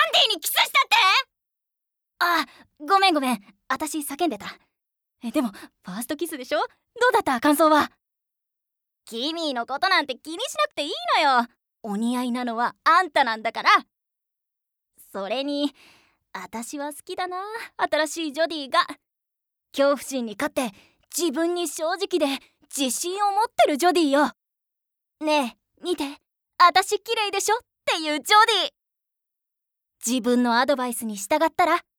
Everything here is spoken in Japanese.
ディにキスしたって。あ、ごめんごめん、私叫んでた。でもファーストキスでしょ。どうだった感想は。キミのことなんて気にしなくていいのよ。お似合いなのはあんたなんだから。それに私は好きだな、新しいジョディが。恐怖心に勝って自分に正直で自信を持ってるジョディよ。ねえ見て、私綺麗でしょっていうジョディ。自分のアドバイスに従ったら